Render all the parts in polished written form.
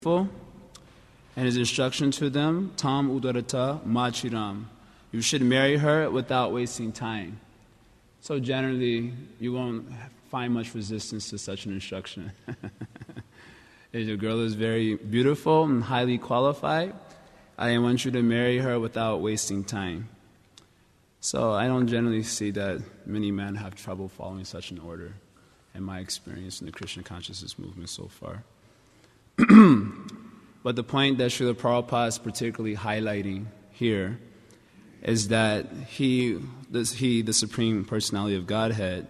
And his instruction to them, Tam udarata machiram. You should marry her without wasting time. So generally, you won't find much resistance to such an instruction. If your girl is very beautiful and highly qualified, I want you to marry her without wasting time. So I don't generally see that many men have trouble following such an order, in my experience in the Krishna consciousness movement so far. But the point that Srila Prabhupada is particularly highlighting here is that he, the Supreme Personality of Godhead,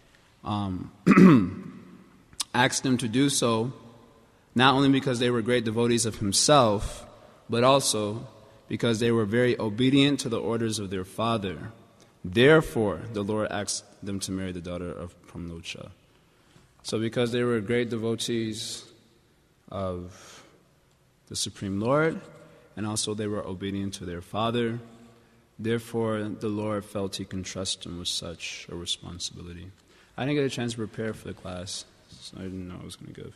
asked them to do so not only because they were great devotees of himself, but also because they were very obedient to the orders of their father. Therefore, the Lord asked them to marry the daughter of Pramnocha. So because they were great devotees of the Supreme Lord, and also they were obedient to their father, therefore the Lord felt he can trust them with such a responsibility. I didn't get a chance to prepare for the class, so I didn't know I was going to give.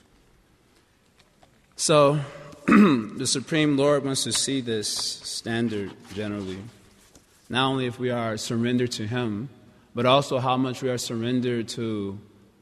So, the Supreme Lord wants to see this standard generally. Not only if we are surrendered to Him, but also how much we are surrendered to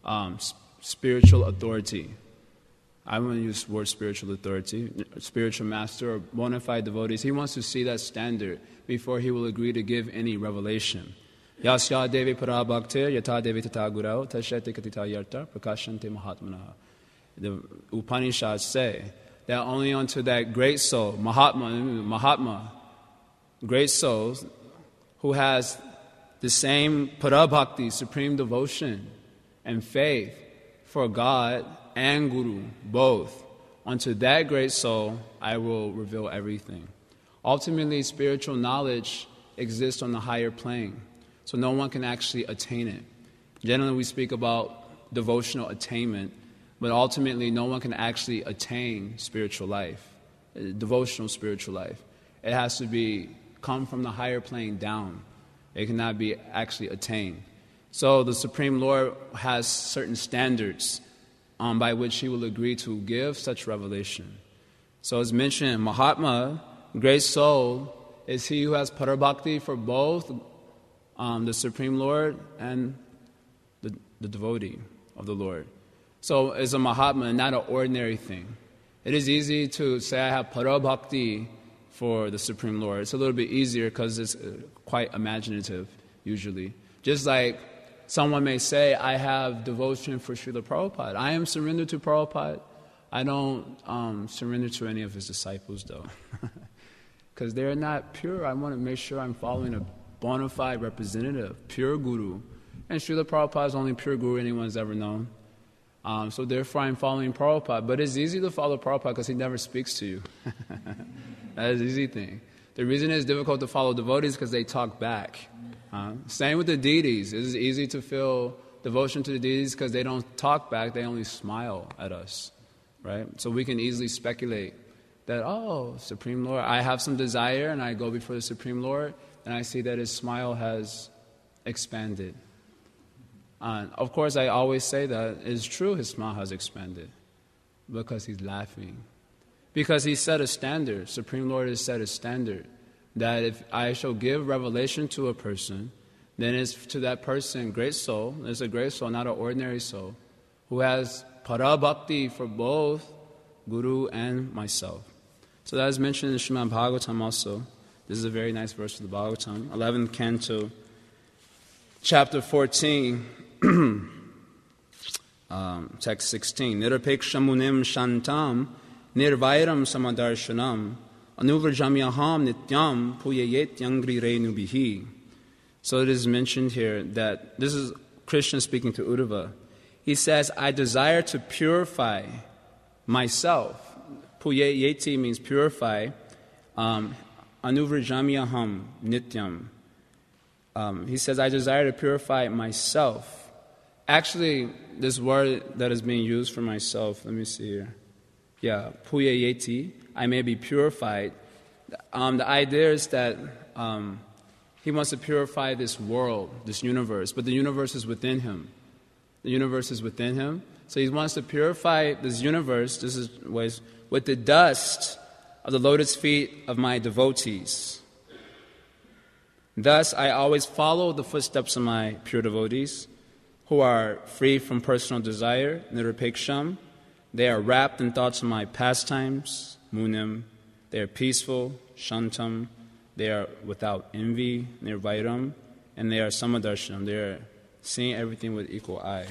spiritual authority. I want to use the word spiritual authority, spiritual master or bona fide devotees. He wants to see that standard before He will agree to give any revelation. Yasya devi para bhaktir yata devi tata gurau tashyate katita yarta prakashante mahatmana. The Upanishads say that only unto that great soul, Mahatma, great soul, who has the same parabhakti, supreme devotion and faith for God and Guru, both, unto that great soul I will reveal everything. Ultimately, spiritual knowledge exists on the higher plane, so no one can actually attain it. Generally, we speak about devotional attainment, but ultimately, no one can actually attain spiritual life, devotional spiritual life. It has to come from the higher plane down. It cannot be actually attained. So the Supreme Lord has certain standards by which He will agree to give such revelation. So as mentioned, Mahatma, great soul, is he who has parabhakti for both the Supreme Lord and the devotee of the Lord. So is a Mahatma not an ordinary thing. It is easy to say I have parabhakti for the Supreme Lord. It's a little bit easier because it's quite imaginative usually. Just like someone may say, I have devotion for Srila Prabhupada. I am surrendered to Prabhupada. I don't surrender to any of his disciples, though. Because they're not pure. I want to make sure I'm following a bona fide representative, pure guru. And Srila Prabhupada is the only pure guru anyone's ever known. So therefore I'm following Prabhupada. But it's easy to follow Prabhupada because he never speaks to you. That is an easy thing. The reason it's difficult to follow devotees is because they talk back. Same with the deities. It is easy to feel devotion to the deities because they don't talk back, they only smile at us, right? So we can easily speculate that, Supreme Lord, I have some desire and I go before the Supreme Lord and I see that His smile has expanded. Of course, I always say that it's true His smile has expanded because He's laughing. Because He set a standard, Supreme Lord has set a standard, that if I shall give revelation to a person, then it's to that person, great soul, it's a great soul, not an ordinary soul, who has parabhakti for both Guru and myself. So that is mentioned in Srimad Bhagavatam also. This is a very nice verse of the Bhagavatam, 11th canto, chapter 14, text 16. Nirapekshamunim shantam nirvairam samadarshanam anuvrajamyaham nityam puyayet yangri renubihi. So it is mentioned here that this is Krishna speaking to Uddhava. He says, I desire to purify myself. Puyayeti means purify. Anuvrajamyaham nityam. He says, I desire to purify myself. Actually, this word that is being used for myself, let me see here. Yeah, puyayeti, I may be purified. The idea is that He wants to purify this world, this universe, but the universe is within Him. The universe is within Him. So he wants to purify this universe, this is with the dust of the lotus feet of my devotees. Thus, I always follow the footsteps of my pure devotees, who are free from personal desire, nirupeksham. They are wrapped in thoughts of my pastimes, munim. They are peaceful, shantam. They are without envy, nirvairam. And they are samadarshanam. They are seeing everything with equal eye.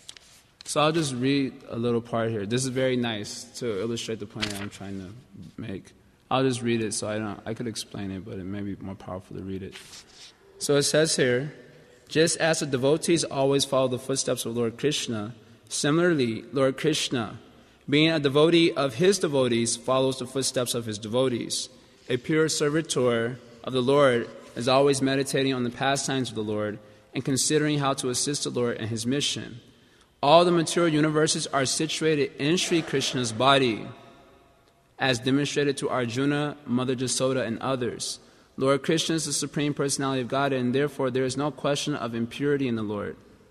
So I'll just read a little part here. This is very nice to illustrate the point that I'm trying to make. I'll just read it so I could explain it, but it may be more powerful to read it. So it says here, just as the devotees always follow the footsteps of Lord Krishna, similarly, Lord Krishna, being a devotee of his devotees, follows the footsteps of his devotees. A pure servitor of the Lord is always meditating on the pastimes of the Lord and considering how to assist the Lord in his mission. All the material universes are situated in Sri Krishna's body, as demonstrated to Arjuna, Mother Jasoda, and others. Lord Krishna is the Supreme Personality of Godhead, and therefore there is no question of impurity in the Lord.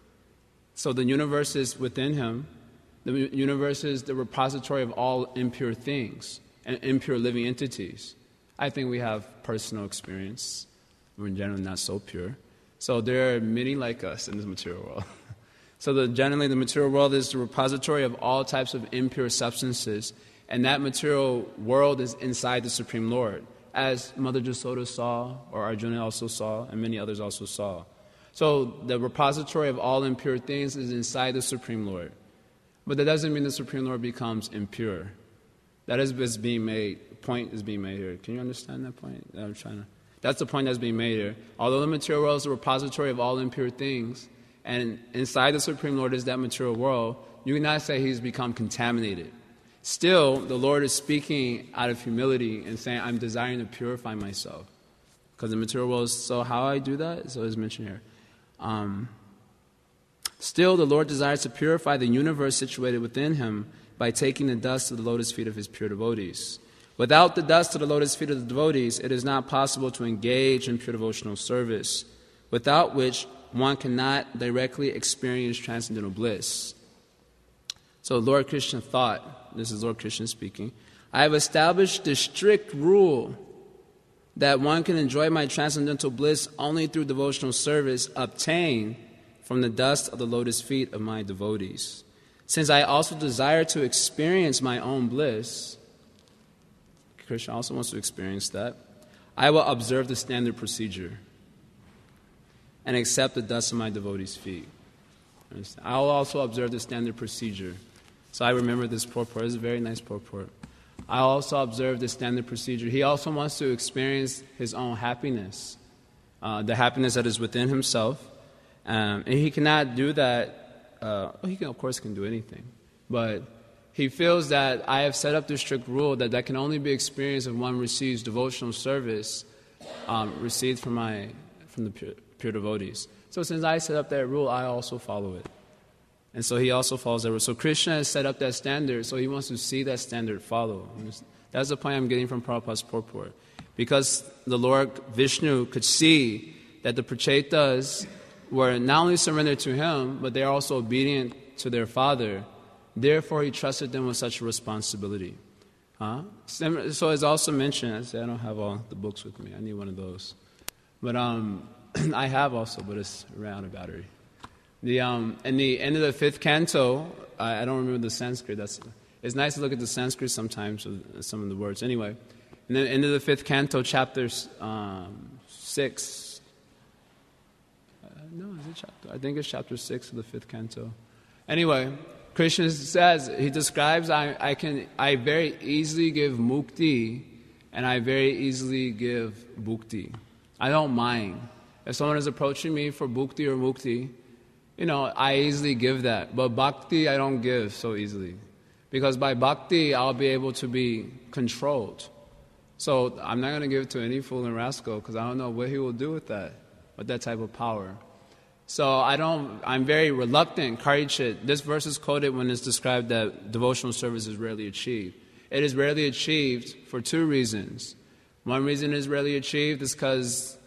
So the universe is within him. The universe is the repository of all impure things and impure living entities. I think we have personal experience. We're in general not so pure. So there are many like us in this material world. So generally the material world is the repository of all types of impure substances, and that material world is inside the Supreme Lord, as Mother Jasoda saw, or Arjuna also saw, and many others also saw. So the repository of all impure things is inside the Supreme Lord. But that doesn't mean the Supreme Lord becomes impure. That is what's being made. Point is being made here. Can you understand that point? That's the point that's being made here. Although the material world is the repository of all impure things, and inside the Supreme Lord is that material world, you cannot say he's become contaminated. Still, the Lord is speaking out of humility and saying, I'm desiring to purify myself. Because the material world is, so how I do that? So it's mentioned here. Still, the Lord desires to purify the universe situated within him by taking the dust of the lotus feet of his pure devotees. Without the dust of the lotus feet of the devotees, it is not possible to engage in pure devotional service, without which one cannot directly experience transcendental bliss. So Lord Krishna thought, this is Lord Krishna speaking, I have established the strict rule that one can enjoy my transcendental bliss only through devotional service obtained from the dust of the lotus feet of my devotees. Since I also desire to experience my own bliss, Krishna also wants to experience that, I will observe the standard procedure and accept the dust of my devotees' feet. I will also observe the standard procedure. So I remember this purport. It's a very nice purport. I also observe the standard procedure. He also wants to experience his own happiness, the happiness that is within himself. And he cannot do that. He can, of course, can do anything. But he feels that I have set up this strict rule that can only be experienced if one receives devotional service received from the pure devotees. So since I set up that rule, I also follow it. And so he also follows that rule. So Krishna has set up that standard, so he wants to see that standard follow. That's the point I'm getting from Prabhupada's purport. Because the Lord Vishnu could see that the Prachetas were not only surrendered to him, but they are also obedient to their father. Therefore, he trusted them with such a responsibility. So it's also mentioned, I don't have all the books with me. I need one of those. But I have also, but it's ran out of battery. In the end of the 5th canto, I don't remember the Sanskrit. It's nice to look at the Sanskrit sometimes, some of the words. Anyway, in the end of the 5th canto, chapter 6. I think it's chapter 6 of the 5th canto. Anyway, Krishna says, he describes, I very easily give mukti, and I very easily give bhukti. I don't mind. If someone is approaching me for bhukti or mukti, I easily give that. But bhakti, I don't give so easily. Because by bhakti, I'll be able to be controlled. So I'm not going to give it to any fool and rascal, because I don't know what he will do with that type of power. So I'm very reluctant. Karichit, this verse is quoted when it's described that devotional service is rarely achieved. It is rarely achieved for 2 reasons. One reason it is rarely achieved is because,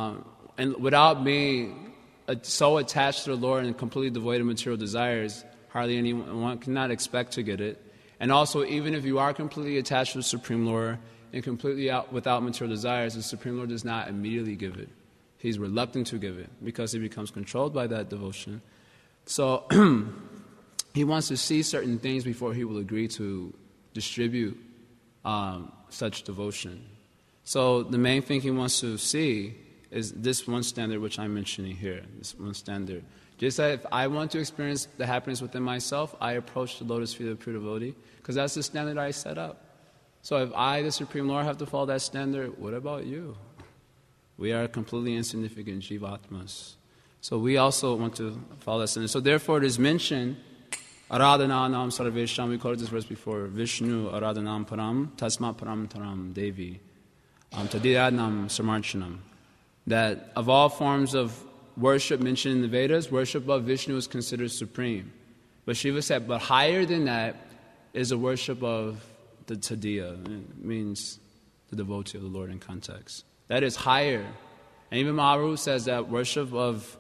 and without being so attached to the Lord and completely devoid of material desires, hardly anyone cannot expect to get it. And also, even if you are completely attached to the Supreme Lord and completely without material desires, the Supreme Lord does not immediately give it. He's reluctant to give it because he becomes controlled by that devotion. So he wants to see certain things before he will agree to distribute such devotion. So the main thing he wants to see is this one standard which I'm mentioning here, this one standard. Just that if I want to experience the happiness within myself, I approach the lotus feet of the pure devotee, because that's the standard I set up. So if I, the Supreme Lord, have to follow that standard, what about you? We are completely insignificant jivatmas. So we also want to follow that standard. So therefore it is mentioned, Aradhananam sarvesham, we quoted this verse before, Vishnu aradhanam param, tasmat param taram devi, tadiradnam samarchanam, that of all forms of worship mentioned in the Vedas, worship of Vishnu is considered supreme. But Shiva said, but higher than that is the worship of the Tadiya. It means the devotee of the Lord in context. That is higher. And even Mahaprabhu says that worship of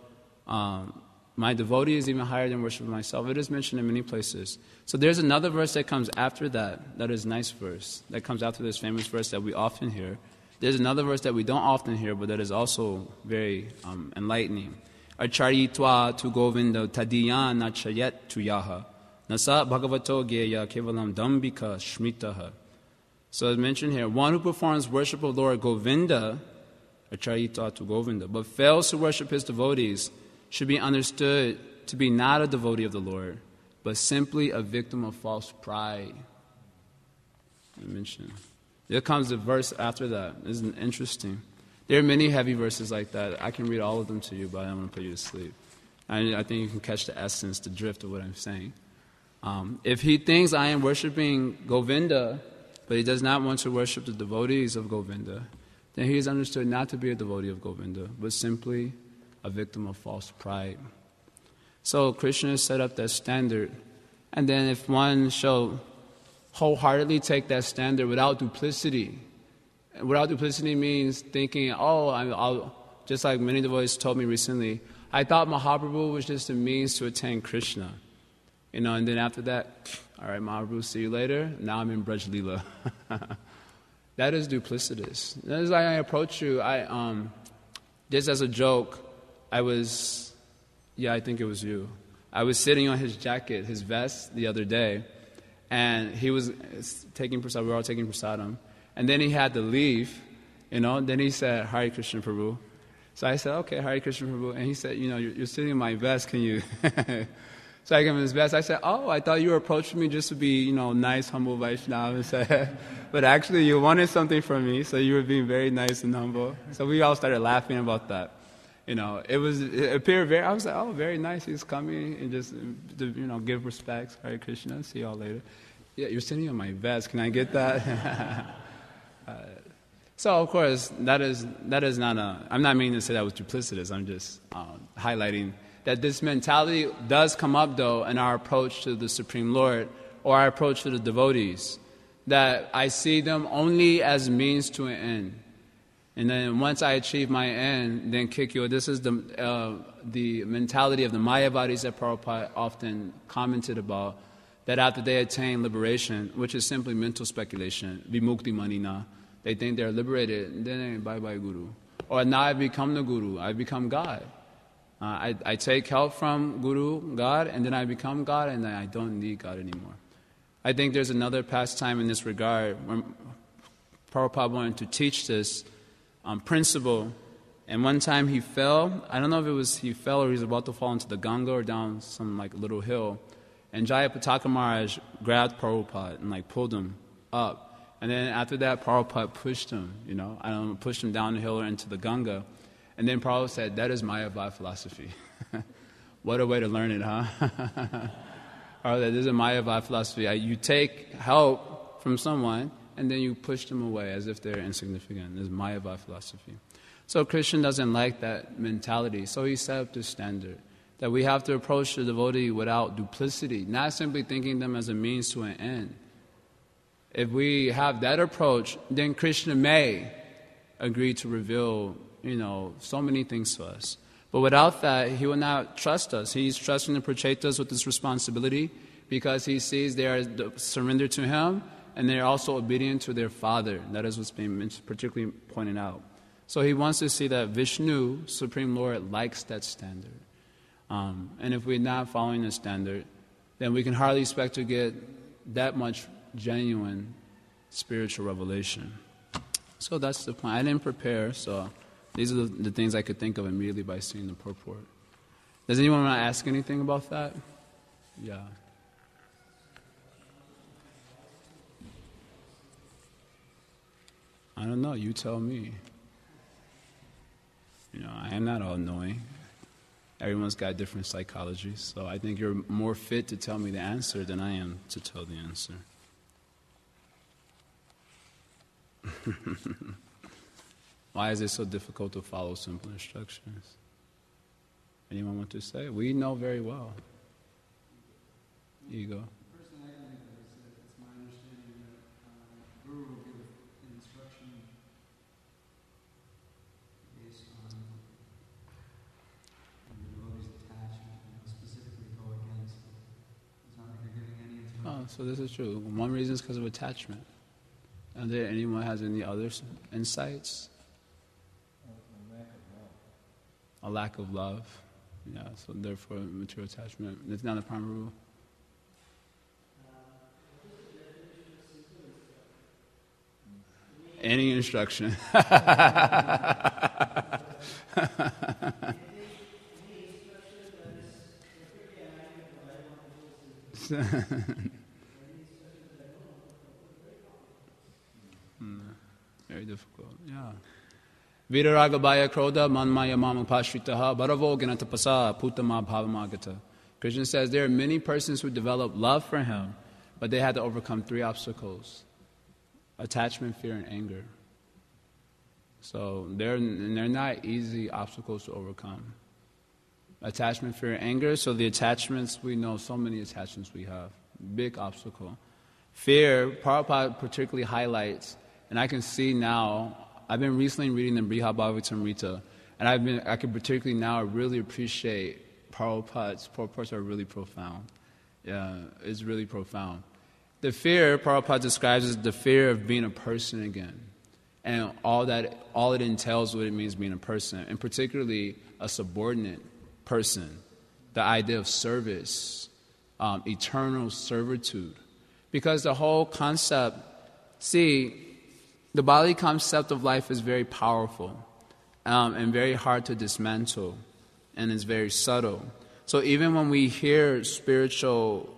my devotee is even higher than worship of myself. It is mentioned in many places. So there's another verse that comes after that is a nice verse, that comes after this famous verse that we often hear. There's another verse that we don't often hear, but that is also very enlightening. Acharitva tu govinda tadiyan nachayet tu yaha nasa bhagavato geya kevalam dambika shmitaha. So as mentioned here, one who performs worship of Lord Govinda, acharitva tu govinda, but fails to worship his devotees, should be understood to be not a devotee of the Lord, but simply a victim of false pride. I mentioned. There comes a verse after that. Isn't it interesting? There are many heavy verses like that. I can read all of them to you, but I don't want to put you to sleep. I think you can catch the essence, the drift of what I'm saying. If he thinks I am worshiping Govinda, but he does not want to worship the devotees of Govinda, then he is understood not to be a devotee of Govinda, but simply a victim of false pride. So Krishna has set up that standard. And then if one shall wholeheartedly take that standard without duplicity. Without duplicity means thinking, I'll just like many devotees told me recently, I thought Mahaprabhu was just a means to attain Krishna. And then after that, all right, Mahaprabhu, see you later. Now I'm in Braj Leela. That is duplicitous. That is why I approach you. Just as a joke, I think it was you. I was sitting on his jacket, his vest, the other day, and he was taking prasadam. We were all taking prasadam. And then he had to leave, Then he said, Hare Krishna Prabhu. So I said, okay, Hare Krishna Prabhu. And he said, you're sitting in my vest, can you? So I gave him his vest. I said, I thought you were approaching me just to be, nice, humble Vaishnava. But actually you wanted something from me, so you were being very nice and humble. So we all started laughing about that. It appeared I was like, very nice. He's coming and just, give respects. Hare Krishna. See y'all later. Yeah, you're sitting on my vest. Can I get that? So, of course, that is not I'm not meaning to say that was duplicitous. I'm just highlighting that this mentality does come up, though, in our approach to the Supreme Lord or our approach to the devotees, that I see them only as means to an end. And then once I achieve my end, then Kikyo, this is the mentality of the Mayavadis that Prabhupada often commented about, that after they attain liberation, which is simply mental speculation, vimukti manina, they think they're liberated, then bye-bye Guru. Or now I've become the Guru, I've become God. I take help from Guru, God, and then I become God, and then I don't need God anymore. I think there's another pastime in this regard when Prabhupada wanted to teach this principle, and one time he fell. I don't know if it was he fell or he was about to fall into the Ganga or down some little hill, and Jayapataka Maharaj grabbed Prabhupada and pulled him up, and then after that Prabhupada pushed him, pushed him down the hill or into the Ganga, and then Prabhupada said, that is Mayavad philosophy. What a way to learn it, huh? Or that is a Mayavad philosophy. You take help from someone and then you push them away as if they're insignificant. This is Mayavad philosophy. So Krishna doesn't like that mentality. So he set up this standard that we have to approach the devotee without duplicity, not simply thinking them as a means to an end. If we have that approach, then Krishna may agree to reveal, so many things to us. But without that, he will not trust us. He's trusting to portray us with this responsibility because he sees they are surrendered to him and they are also obedient to their father. That is what's being particularly pointed out. So he wants to see that Vishnu, Supreme Lord, likes that standard. And if we're not following the standard, then we can hardly expect to get that much genuine spiritual revelation. So that's the point. I didn't prepare, so these are the things I could think of immediately by seeing the purport. Does anyone want to ask anything about that? Yeah. I don't know. You tell me. I am not all-knowing. Everyone's got different psychologies, so I think you're more fit to tell me the answer than I am to tell the answer. Why is it so difficult to follow simple instructions? Anyone want to say? We know very well. Ego. The person I can think of is that it's my understanding that Guru will give an instruction based on the devotee's attachment and specifically go against it. It's not like you're giving any instruction. So this is true. One reason is because of attachment. Are there anyone has any other insights? A lack of love. Yeah, so therefore material attachment. That's not a primary rule. Any instruction. Very difficult, yeah. Viraragabhaya krodha manmaya mamapashritaha bharavo ganatapasa putama bhavamagata. Krishna says there are many persons who develop love for him, but they had to overcome 3 obstacles: attachment, fear, and anger. So they're not easy obstacles to overcome. Attachment, fear, and anger. So the attachments, we know so many attachments we have. Big obstacle. Fear, Prabhupada particularly highlights, and I can see now, I've been recently reading the Brihad Bhagavatamrita, and I can particularly now really appreciate Prabhupada's purports are really profound. Yeah, it's really profound. The fear, Prabhupada describes as the fear of being a person again. And all it entails what it means being a person, and particularly a subordinate person. The idea of service, eternal servitude. Because the whole concept, the bodily concept of life is very powerful and very hard to dismantle, and it's very subtle. So even when we hear spiritual,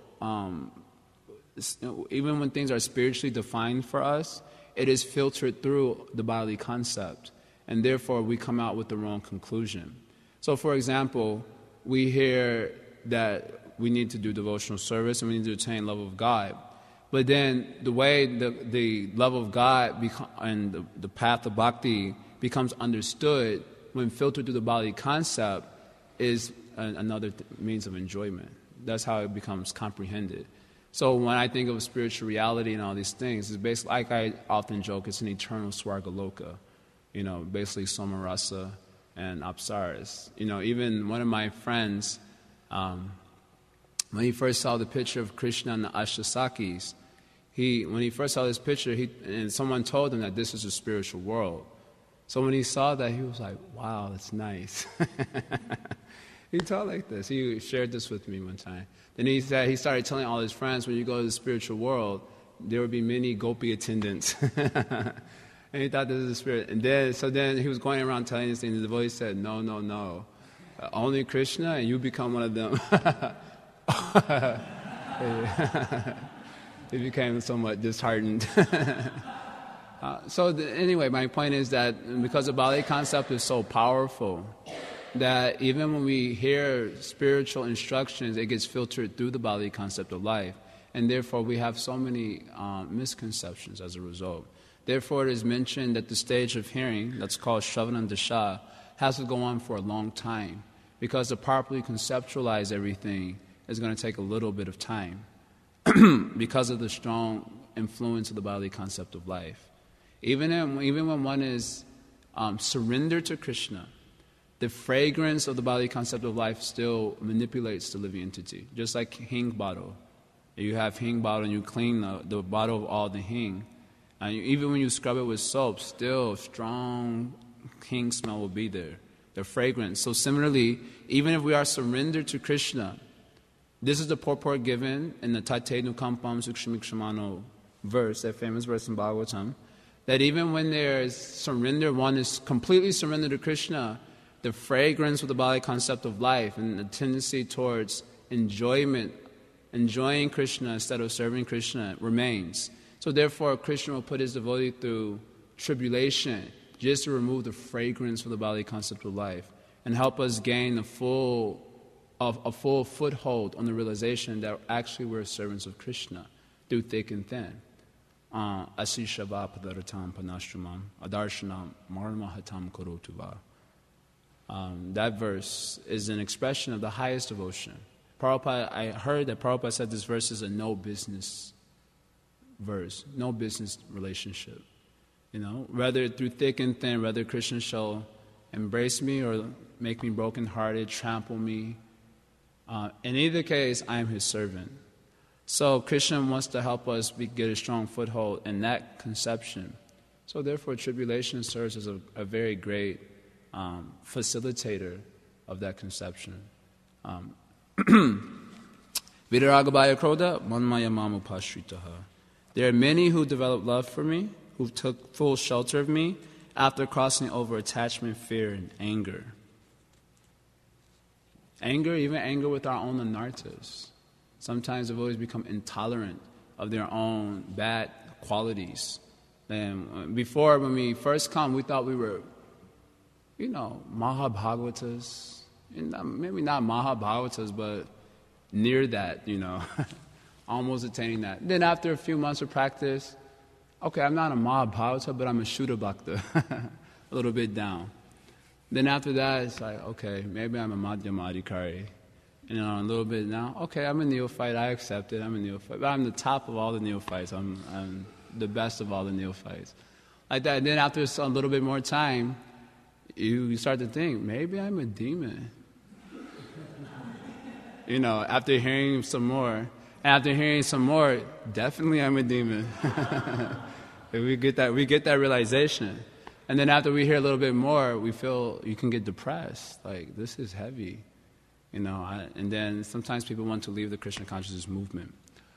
even when things are spiritually defined for us, it is filtered through the bodily concept, and therefore we come out with the wrong conclusion. So for example, we hear that we need to do devotional service and we need to attain love of God. But then the way the love of God and the path of bhakti becomes understood when filtered through the bodily concept is another means of enjoyment. That's how it becomes comprehended. So when I think of spiritual reality and all these things, it's basically, like I often joke, it's an eternal Swargaloka. Basically Somarasa and Apsaras. Even one of my friends, when he first saw the picture of Krishna and the Ashtasakis, when he first saw this picture, and someone told him that this is a spiritual world. So when he saw that, he was like, wow, that's nice. He talked like this. He shared this with me one time. Then he started telling all his friends, when you go to the spiritual world, there will be many gopi attendants. And he thought this is the spirit. And then he was going around telling these things. The voice said, no. Only Krishna, and you become one of them. He became somewhat disheartened. Anyway, my point is that because the bodily concept is so powerful, that even when we hear spiritual instructions, it gets filtered through the bodily concept of life. And therefore, we have so many misconceptions as a result. Therefore, it is mentioned that the stage of hearing, that's called Shravanam Dasha, has to go on for a long time. Because to properly conceptualize everything is going to take a little bit of time because of the strong influence of the bodily concept of life. Even when one is surrendered to Krishna, the fragrance of the bodily concept of life still manipulates the living entity. Just like hing bottle. You have hing bottle and you clean the bottle of all the hing. And even when you scrub it with soap, still strong hing smell will be there. The fragrance. So similarly, even if we are surrendered to Krishna, this is the purport given in the Tate Nukampam Sukshamikshamano verse, that famous verse in Bhagavatam, that even when there is surrender, one is completely surrendered to Krishna, the fragrance of the bodily concept of life and the tendency towards enjoyment, enjoying Krishna instead of serving Krishna remains. So therefore, Krishna will put his devotee through tribulation just to remove the fragrance of the bodily concept of life and help us gain a full foothold on the realization that actually we're servants of Krishna through thick and thin. Asishava padaratam panashramam adarshanam marmahatam korotuva. That verse is an expression of the highest devotion. Prabhupada, I heard that Prabhupada said this verse is a no business verse, no business relationship. Whether through thick and thin, whether Krishna shall embrace me or make me brokenhearted, trample me. In either case, I am his servant. So Krishna wants to help us get a strong foothold in that conception. So therefore, tribulation serves as a very great facilitator of that conception. Vidaragabhaya Krodha, Manmaya Mamupashritaha. There are many who develop love for me, who took full shelter of me after crossing over attachment, fear, and anger. Anger, even anger with our own anarthas. Sometimes devotees become intolerant of their own bad qualities. And before, when we first come, we thought we were, Mahabhagavatas. Maybe not Mahabhagavatas, but near that, almost attaining that. Then after a few months of practice, okay, I'm not a Mahabhagavata, but I'm a Shuddha Bhakta, a little bit down. Then after that, it's like, okay, maybe I'm a Madhyamadikari. A little bit now, okay, I'm a neophyte, I accept it, I'm a neophyte. But I'm the top of all the neophytes, I'm the best of all the neophytes. Like that, and then after a little bit more time, you start to think, maybe I'm a demon. After hearing some more, definitely I'm a demon. we get that realization. And then after we hear a little bit more, we feel you can get depressed. Like, this is heavy. And then sometimes people want to leave the Krishna consciousness movement.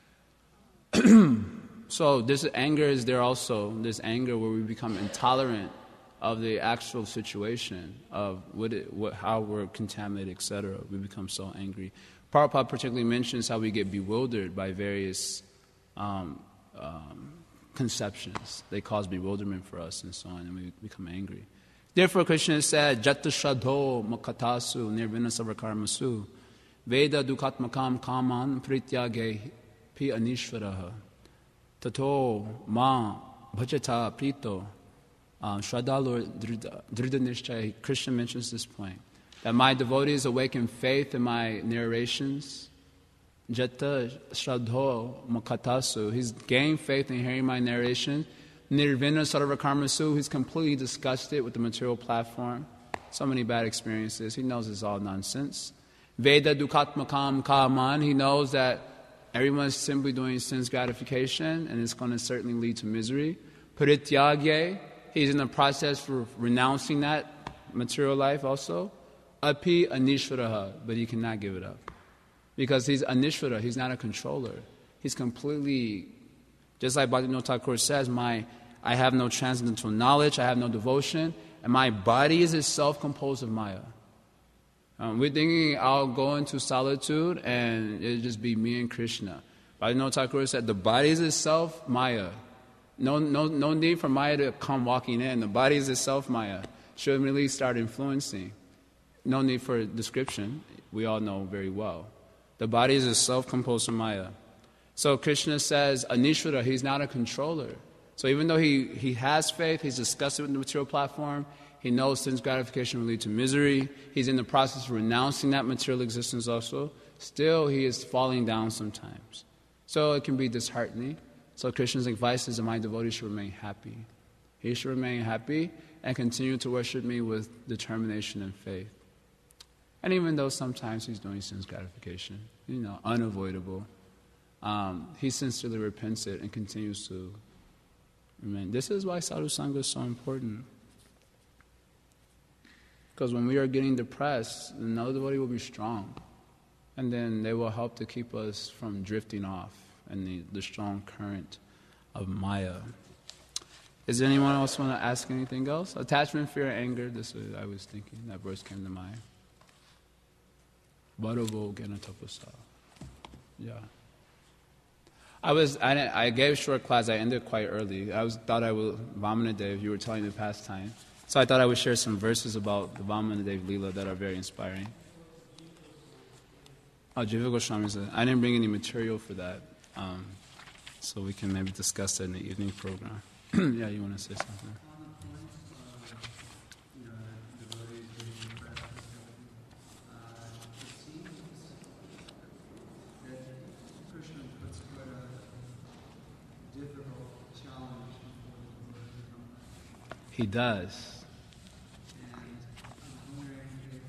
So this anger is there also, this anger where we become intolerant of the actual situation of how we're contaminated, etc. We become so angry. Prabhupada particularly mentions how we get bewildered by various conceptions. They cause bewilderment for us and so on, and we become angry. Therefore, Krishna said, Jatta Shadho Makatasu Nirvina Savakarmasu Veda Dukatmakam Kaman Prityage Pi Anishvaraha Tato Ma Bhajata Prito Shradalo Drida Nishchay. Krishna mentions this point, that my devotees awaken faith in my narrations. Jatta Shradho Makatasu. He's gained faith in hearing my narration. Nirvina Sarvakarmasu, he's completely disgusted with the material platform. So many bad experiences. He knows it's all nonsense. Veda Dukatmakam Kaman, he knows that everyone's simply doing sense gratification and it's going to certainly lead to misery. Parityagye, he's in the process for renouncing that material life also. Api Anishvaraha, but he cannot give it up. Because he's Anishvara, he's not a controller. He's completely, just like Bhaktivinoda Thakur says, I have no transcendental knowledge, I have no devotion, and my body is itself composed of Maya. We're thinking I'll go into solitude and it'll just be me and Krishna. Bhaktivinoda Thakur said the body is itself Maya. No need for Maya to come walking in. The body is itself Maya. Should really start influencing. No need for description. We all know very well. The body is itself composed of Maya. So Krishna says, Anishvara, he's not a controller. So even though he has faith, he's disgusted with the material platform, he knows sense gratification will lead to misery, he's in the process of renouncing that material existence also, still he is falling down sometimes. So it can be disheartening. So Krishna's advice is that my devotees should remain happy. He should remain happy and continue to worship me with determination and faith. And even though sometimes he's doing sense gratification, unavoidable, he sincerely repents it and continues to remain. This is why Sadhu Sangha is so important. Because when we are getting depressed, another devotee will be strong. And then they will help to keep us from drifting off in the strong current of Maya. Is there anyone else want to ask anything else? Attachment, fear, anger. This is, I was thinking, that verse came to mind. Bharavo Gena Tapasa. Yeah. I gave a short class. I ended quite early. Thought I would, Vamanadev, you were telling the pastime. So I thought I would share some verses about the Vamanadev Leela that are very inspiring. Oh, Jiva Goswami said, I didn't bring any material for that. So we can maybe discuss that in the evening program. Yeah, you want to say something? Devotees being depressed and stuff, it seems that Krishna puts quite a difficult challenge before the devotee. He does. And I'm wondering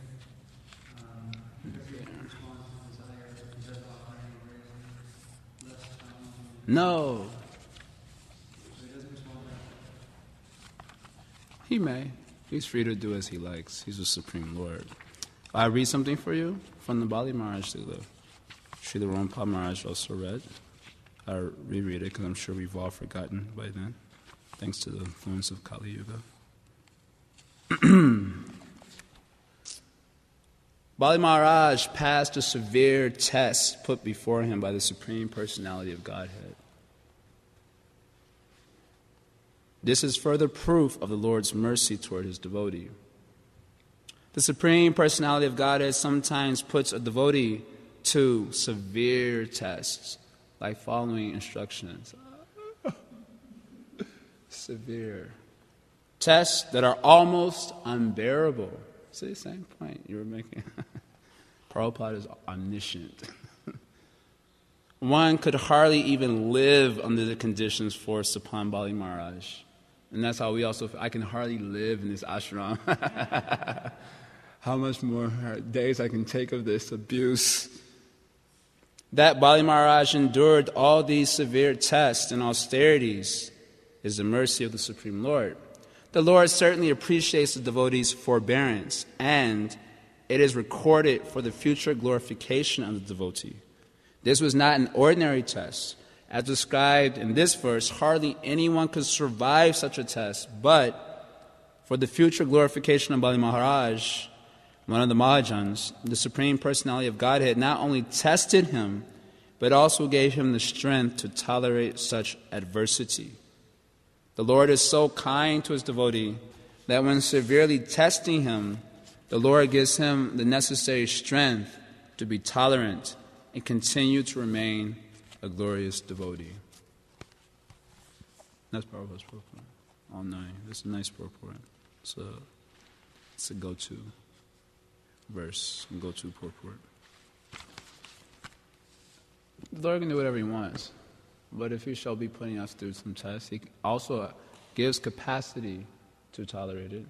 if because he responds to desire, he does offer any very less challenging. No. So he doesn't respond to that. He may. He's free to do as he likes. He's the Supreme Lord. I read something for you from the Bali Maharaj Leela. Srila Rampa Maharaj also read. I'll reread it because I'm sure we've all forgotten by then, thanks to the influence of Kali Yuga. Bali Maharaj passed a severe test put before him by the Supreme Personality of Godhead. This is further proof of the Lord's mercy toward his devotee. The Supreme Personality of Godhead sometimes puts a devotee to severe tests, like following instructions. Severe. Tests that are almost unbearable. See the same point you were making? Prabhupada is omniscient. One could hardly even live under the conditions forced upon Bali Maharaj. And that's how we also feel. I can hardly live in this ashram. How much more days I can take of this abuse? That Bali Maharaj endured all these severe tests and austerities is the mercy of the Supreme Lord. The Lord certainly appreciates the devotee's forbearance, and it is recorded for the future glorification of the devotee. This was not an ordinary test. As described in this verse, hardly anyone could survive such a test, but for the future glorification of Bali Maharaj, one of the Mahajans, the Supreme Personality of Godhead not only tested him, but also gave him the strength to tolerate such adversity. The Lord is so kind to his devotee that when severely testing him, the Lord gives him the necessary strength to be tolerant and continue to remain a glorious devotee. That's Prabhupada's purport. All 9. It's a nice purport. It's a go-to verse and go-to purport. The Lord can do whatever he wants. But if he shall be putting us through some tests, he also gives capacity to tolerate it.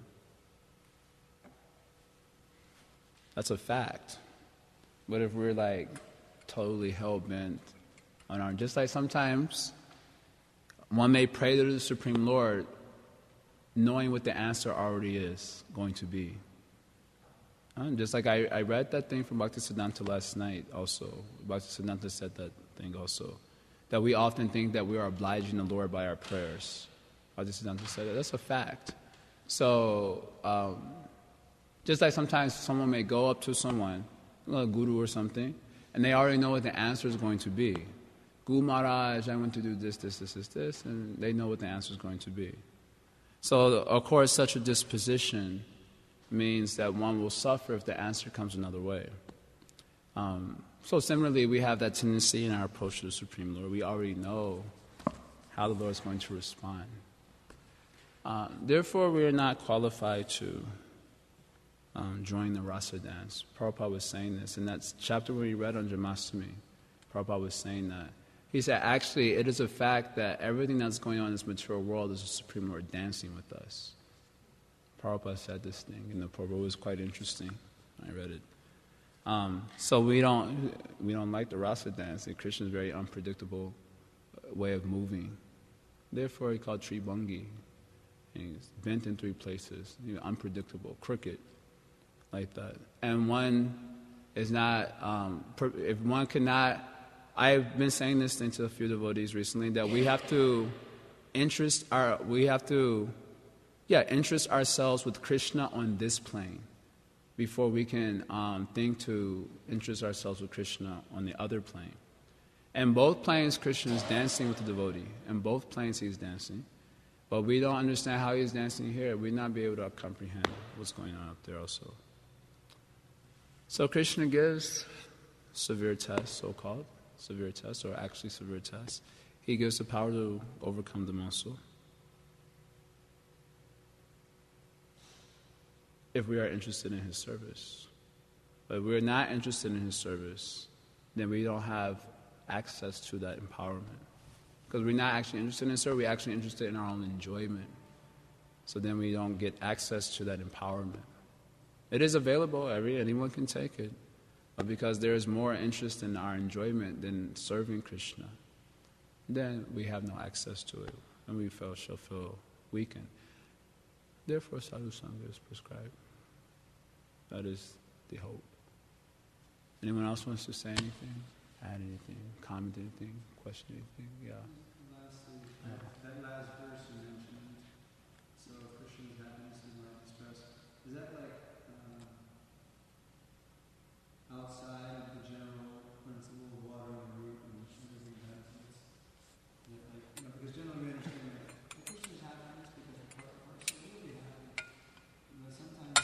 That's a fact. But if we're totally hell-bent on our, just like sometimes one may pray to the Supreme Lord knowing what the answer already is going to be. Just like I read that thing from Bhaktisiddhanta last night also. Bhaktisiddhanta said that thing also. That we often think that we are obliging the Lord by our prayers. Bhaktisiddhanta said that. That's a fact. So, just like sometimes someone may go up to someone, a guru or something, and they already know what the answer is going to be. Guru Maharaj, I want to do this, and they know what the answer is going to be. So, of course, such a disposition means that one will suffer if the answer comes another way. So similarly, we have that tendency in our approach to the Supreme Lord. We already know how the Lord is going to respond. Therefore, we are not qualified to join the rasa dance. Prabhupada was saying this in that chapter where he read on Janmashtami. Prabhupada was saying that. He said, actually, it is a fact that everything that's going on in this material world is the Supreme Lord dancing with us. Prabhupada said this thing, and the Prabhupada was quite interesting. I read it. So we don't like the rasa dance. Krishna's very unpredictable way of moving. Therefore, he called Tribhangi. He's bent in 3 places, unpredictable, crooked, like that. And one is not, if one cannot, I've been saying this thing to a few devotees recently, that we have to interest ourselves with Krishna on this plane before we can think to interest ourselves with Krishna on the other plane. And both planes, Krishna is dancing with the devotee. And both planes, he's dancing. But we don't understand how he's dancing here. We'd not be able to comprehend what's going on up there also. So Krishna gives severe tests, so-called severe tests, or actually severe tests. He gives the power to overcome them also. If we are interested in his service. But if we're not interested in his service, then we don't have access to that empowerment. Because we're not actually interested in his service, we're actually interested in our own enjoyment. So then we don't get access to that empowerment. It is available, anyone can take it. But because there is more interest in our enjoyment than serving Krishna, then we have no access to it, and we shall feel weakened. Therefore, sadhu sangha is prescribed. That is the hope. Anyone else wants to say anything, add anything, comment anything, question anything? Yeah. Lastly, that last verse you mentioned, so Krishna's happiness is not expressed. Is that like outside of the general principle of water and root and everything benefits? Because generally we understand that Krishna's happiness because the parts are really happy. Sometimes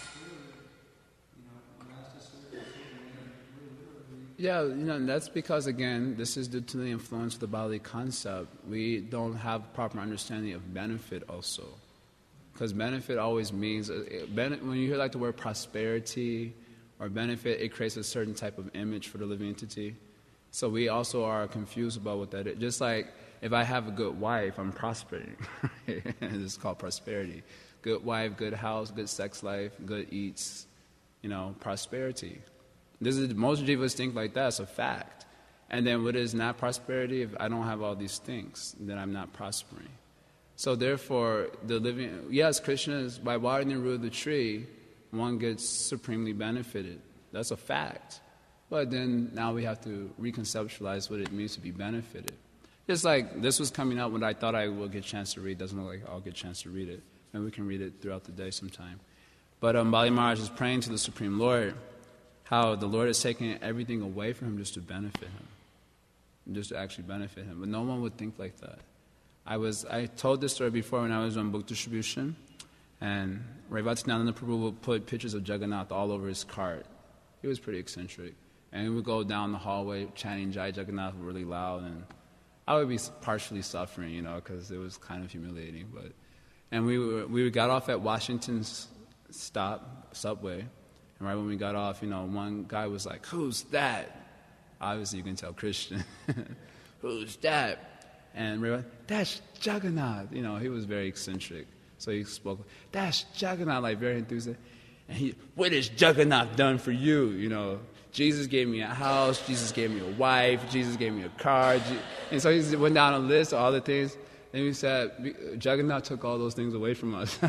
we're asked to serve in a certain way, we're literally. Yeah, that's because, again, this is due to the influence of the Bali concept. We don't have proper understanding of benefit also. Because benefit always means, when you hear like the word prosperity or benefit, it creates a certain type of image for the living entity. So we also are confused about what that is. Just like if I have a good wife, I'm prospering. This is called prosperity. Good wife, good house, good sex life, good eats, prosperity. Most jivas think like that. It's a fact. And then what is not prosperity? If I don't have all these things, then I'm not prospering. So therefore, Krishna is, by watering the root of the tree, one gets supremely benefited. That's a fact. But then now we have to reconceptualize what it means to be benefited. Just like this was coming up when I thought I would get a chance to read. Doesn't look like I'll get a chance to read it. And we can read it throughout the day sometime. But Bali Maharaj is praying to the Supreme Lord, how the Lord is taking everything away from him just to benefit him. Just to actually benefit him. But no one would think like that. I told this story before when I was on book distribution, and Raivatinananda Prabhu would put pictures of Jagannath all over his cart. He was pretty eccentric. And he would go down the hallway chanting Jai Jagannath really loud, and I would be partially suffering, because it was kind of humiliating. And we got off at Washington's subway, and right when we got off, one guy was like, "Who's that?" Obviously, you can tell Christian. "Who's that?" And we were like, "That's Jagannath." He was very eccentric. So he spoke, "That's Jagannath," like very enthusiastic. And "What has Jagannath done for you?" Jesus gave me a house, Jesus gave me a wife, Jesus gave me a car. And so he went down a list of all the things. And he said, Jagannath took all those things away from us.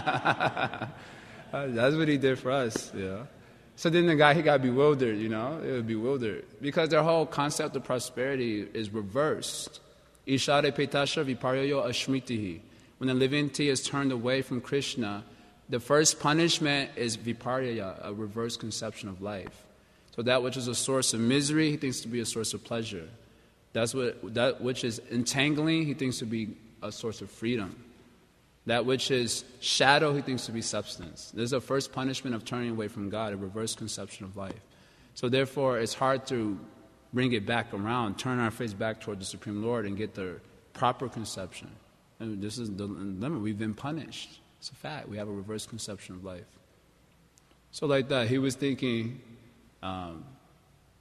That's what he did for us, So then he got bewildered, It was bewildered. Because their whole concept of prosperity is reversed. Ishare petasha viparyoyo ashmitihi. When the living entity is turned away from Krishna, the first punishment is viparyaya, a reverse conception of life. So that which is a source of misery, he thinks to be a source of pleasure. That which is entangling, he thinks to be a source of freedom. That which is shadow, he thinks to be substance. This is the first punishment of turning away from God, a reverse conception of life. So therefore, it's hard to bring it back around, turn our face back toward the Supreme Lord and get the proper conception. And this is the limit. We've been punished. It's a fact. We have a reverse conception of life. So like that, he was thinking,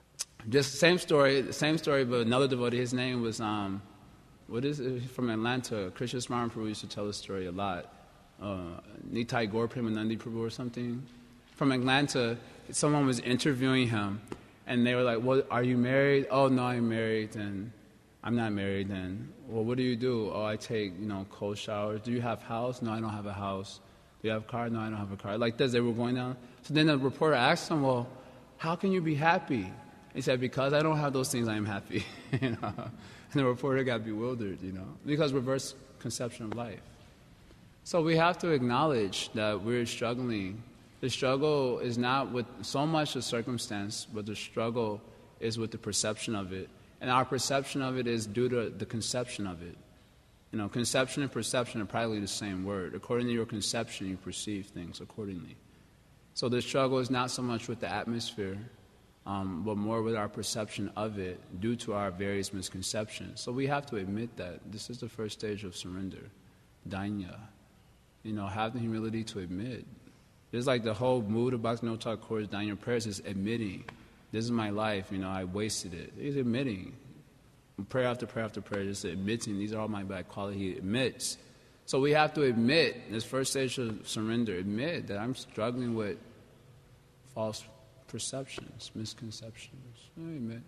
Just same story, but another devotee, his name was, what is it, from Atlanta, Krishna Smaran Prabhu used to tell this story a lot. Nitai Gaur Premanandi Prabhu or something. From Atlanta, someone was interviewing him, and they were like, well, are you married? Oh, no, I'm married, and I'm not married then. Well, what do you do? Oh, I take, cold showers. Do you have a house? No, I don't have a house. Do you have a car? No, I don't have a car. Like this, they were going down. So then the reporter asked him, well, how can you be happy? He said, because I don't have those things, I am happy. And the reporter got bewildered, because reverse conception of life. So we have to acknowledge that we're struggling. The struggle is not with so much the circumstance, but the struggle is with the perception of it. And our perception of it is due to the conception of it. Conception and perception are probably the same word. According to your conception, you perceive things accordingly. So the struggle is not so much with the atmosphere, but more with our perception of it due to our various misconceptions. So we have to admit that this is the first stage of surrender, dainya. Have the humility to admit. It's like the whole mood of Bhaktivinoda Thakur's dainya prayers is admitting, this is my life, I wasted it. He's admitting. Prayer after prayer after prayer, just admitting, these are all my bad qualities. He admits. So we have to admit, this first stage of surrender, admit that I'm struggling with false perceptions, misconceptions. I admit.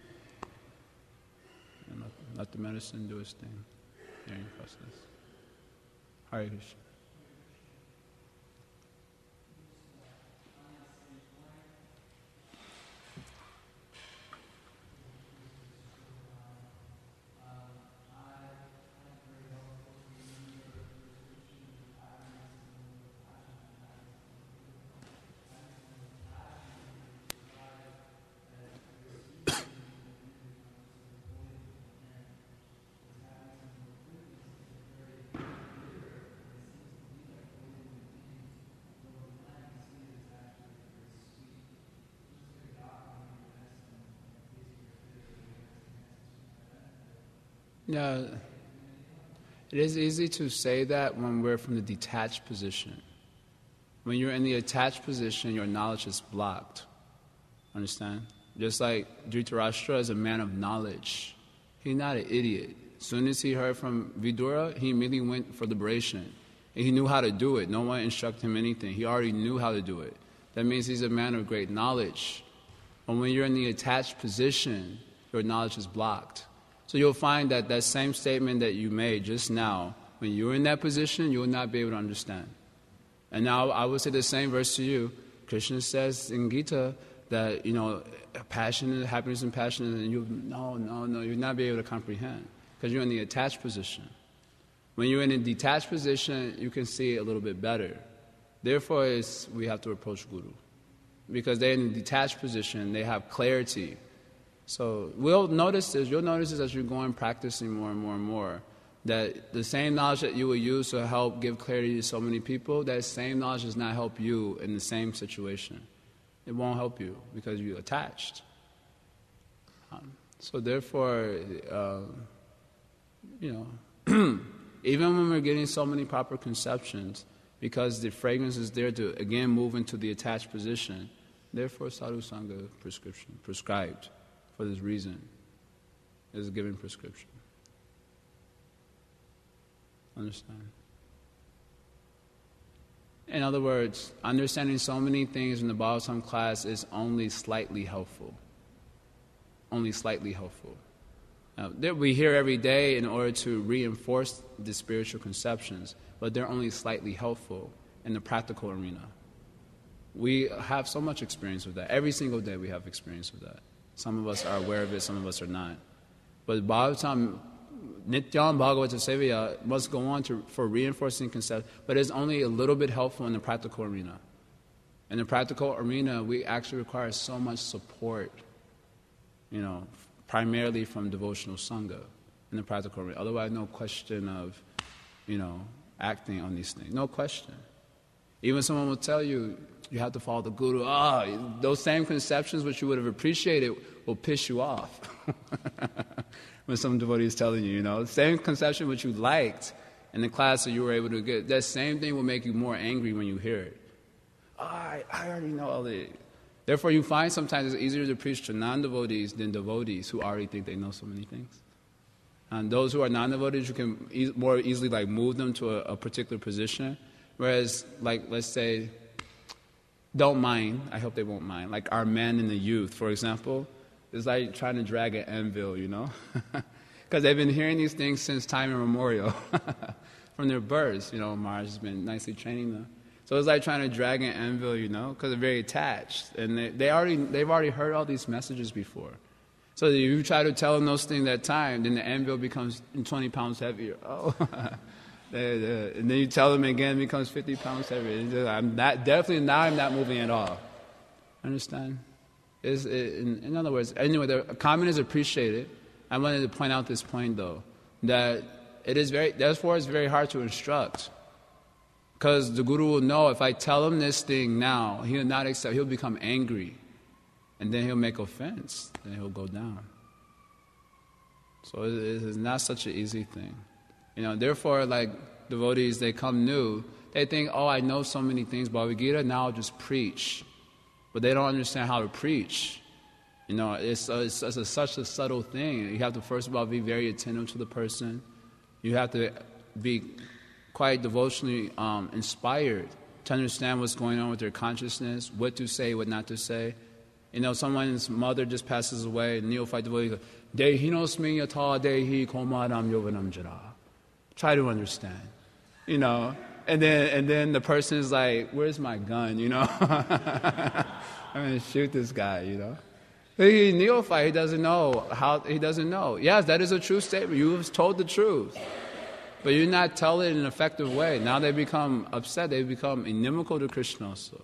And let the medicine do its thing. Hearing process. Hare Krishna. Yeah, it is easy to say that when we're from the detached position. When you're in the attached position, your knowledge is blocked. Understand? Just like Dhritarashtra is a man of knowledge. He's not an idiot. As soon as he heard from Vidura, he immediately went for liberation. And he knew how to do it. No one instructed him anything. He already knew how to do it. That means he's a man of great knowledge. But when you're in the attached position, your knowledge is blocked. So you'll find that that same statement that you made just now, when you're in that position, you will not be able to understand. And now I will say the same verse to you. Krishna says in Gita that, passion, happiness and passion, and you'll not be able to comprehend because you're in the attached position. When you're in a detached position, you can see a little bit better. Therefore, we have to approach Guru. Because they're in a detached position, they have clarity. So you'll notice this as you're going practicing more and more and more, that the same knowledge that you will use to help give clarity to so many people, that same knowledge does not help you in the same situation. It won't help you because you're attached. So therefore, even when we're getting so many proper conceptions, because the fragrance is there to, again, move into the attached position, therefore Sadhu Sangha prescribed for this reason is a given prescription. Understand? In other words, understanding so many things in the Bhagavatam class is only slightly helpful. Only slightly helpful. Now, we hear every day in order to reinforce the spiritual conceptions, but they're only slightly helpful in the practical arena. We have so much experience with that. Every single day we have experience with that. Some of us are aware of it, some of us are not. But Bhagavatam, Nityam Bhagavata Sevaya must go on for reinforcing concepts, but it's only a little bit helpful in the practical arena. In the practical arena, we actually require so much support, primarily from devotional Sangha in the practical arena. Otherwise, no question of, acting on these things. No question. Even someone will tell you, you have to follow the Guru. Those same conceptions which you would have appreciated will piss you off. When some devotee is telling you, the same conception which you liked in the class that you were able to get, that same thing will make you more angry when you hear it. I already know all the Therefore, you find sometimes it's easier to preach to non-devotees than devotees who already think they know so many things. And those who are non-devotees, you can more easily like move them to a particular position. Whereas, like, let's say, don't mind, I hope they won't mind, like our men and the youth, for example, is like trying to drag an anvil, you know? Because they've been hearing these things since time immemorial. From their births, you know, Maharaj has been nicely training them. So it's like trying to drag an anvil, you know, because they're very attached. And they've already heard all these messages before. So if you try to tell them those things at time, then the anvil becomes 20 pounds heavier. Oh, and then you tell them again, it becomes 50 pounds heavier. I'm not moving at all. Understand? In other words, anyway, the comment is appreciated. I wanted to point out this point, though, that therefore it's very hard to instruct. Because the Guru will know if I tell him this thing now, he'll not accept, he'll become angry. And then he'll make offense. Then he'll go down. So it is not such an easy thing. You know, therefore, like devotees, they come new. They think, oh, I know so many things, Bhagavad Gita, now I'll just preach. But they don't understand how to preach. You know, it's such a subtle thing. You have to, first of all, be very attentive to the person. You have to be quite devotionally inspired to understand what's going on with their consciousness, what to say, what not to say. You know, someone's mother just passes away, neophyte devotee goes, Dehinosmi yatha dehi komadam yovanam jara. Try to understand. You know, and then the person is like, where's my gun, you know? I'm going to shoot this guy, you know? He's neophyte, he doesn't know. Yes, that is a true statement. You have told the truth. But you're not telling it in an effective way. Now they become upset. They become inimical to Krishna also.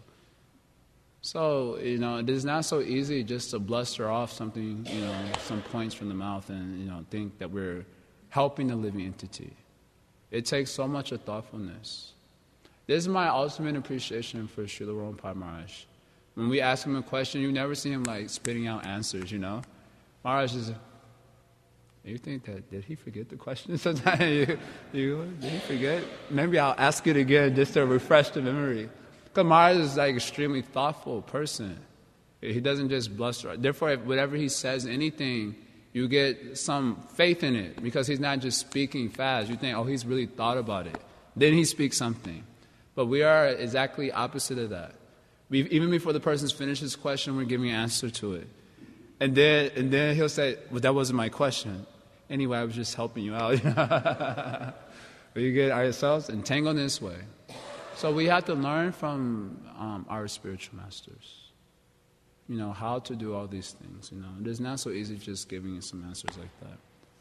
So, you know, it is not so easy just to bluster off something, you know, some points from the mouth and, you know, think that we're helping the living entity. It takes so much of thoughtfulness. This is my ultimate appreciation for Srila Prabhupada Maharaj. When we ask him a question, you never see him like spitting out answers, you know. Maharaj is, you think that, did he forget the question sometimes? Did he forget? Maybe I'll ask it again just to refresh the memory. Because Maharaj is like extremely thoughtful person. He doesn't just bluster. Therefore, if whatever he says, anything, you get some faith in it because he's not just speaking fast. You think, oh, he's really thought about it. Then he speaks something. But we are exactly opposite of that. Even before the person's finished his question, we're giving an answer to it. And then he'll say, well, that wasn't my question. Anyway, I was just helping you out. We get ourselves entangled in this way. So we have to learn from our spiritual masters, you know, how to do all these things, you know. It is not so easy just giving you some answers like that.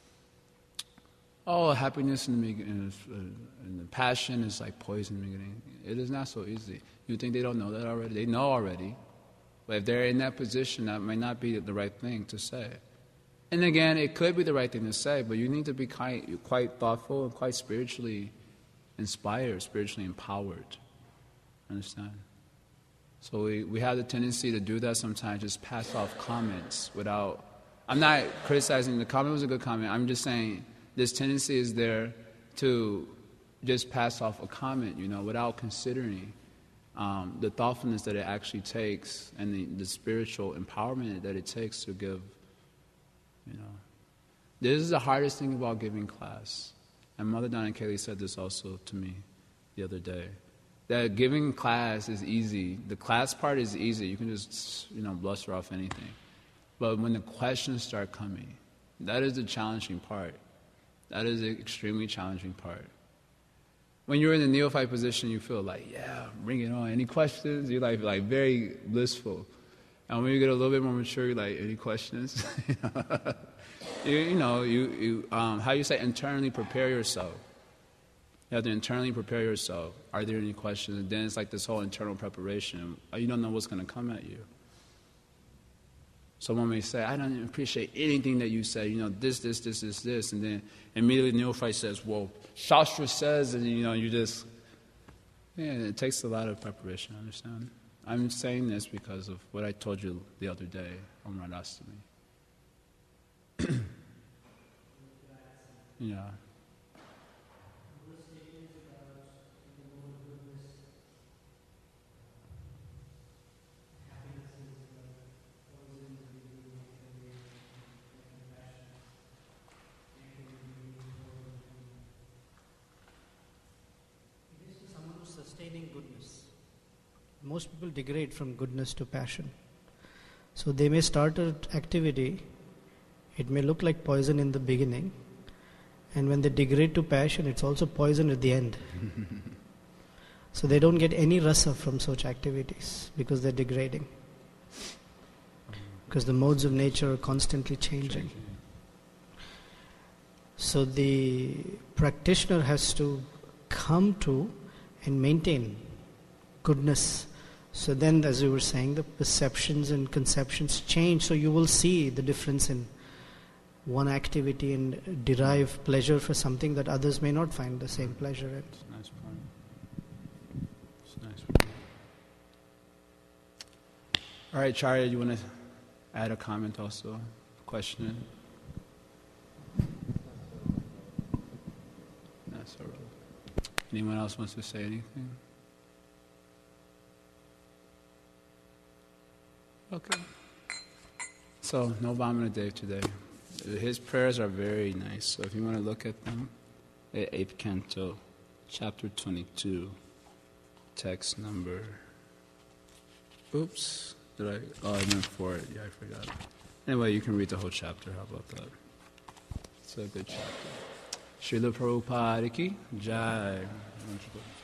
Oh, happiness and the passion is like poison in the beginning. It is not so easy. You think they don't know that already? They know already. But if they're in that position, that might not be the right thing to say. And again, it could be the right thing to say, but you need to be quite thoughtful and quite spiritually inspired, spiritually empowered. Understand? So we have the tendency to do that sometimes, just pass off comments without... I'm not criticizing, the comment was a good comment. I'm just saying this tendency is there to just pass off a comment, you know, without considering the thoughtfulness that it actually takes and the spiritual empowerment that it takes to give, you know. This is the hardest thing about giving class. And Mother Donna Kelly said this also to me the other day. That giving class is easy. The class part is easy. You can just, you know, bluster off anything. But when the questions start coming, that is the challenging part. That is the extremely challenging part. When you're in the neophyte position, you feel like, yeah, bring it on. Any questions? You're like very blissful. And when you get a little bit more mature, you're like, any questions? How you say, internally prepare yourself. You have to internally prepare yourself. Are there any questions? And then it's like this whole internal preparation. You don't know what's going to come at you. Someone may say, I don't appreciate anything that you say. You know, this. And then immediately the neophyte says, well, Shastra says, and you know, you just... Yeah, it takes a lot of preparation, understand? I'm saying this because of what I told you the other day on Radhastami. Yeah. sustaining goodness. Most people degrade from goodness to passion. So they may start an activity, it may look like poison in the beginning, and when they degrade to passion, it's also poison at the end. So they don't get any rasa from such activities because they're degrading. Because the modes of nature are constantly changing. So the practitioner has to come to and maintain goodness. So then, as you were saying, the perceptions and conceptions change. So you will see the difference in one activity and derive pleasure for something that others may not find the same pleasure in. It's a nice point. It's a nice point. All right, Charya, you want to add a comment also? Question? That's all right. Anyone else wants to say anything? Okay. So, no Vamana Dev today. His prayers are very nice. So if you want to look at them, 8th Canto, chapter 22, text number... Oops. I went for it. Yeah, I forgot. Anyway, you can read the whole chapter. How about that? It's a good chapter. Srila Prabhupada Ki Jai.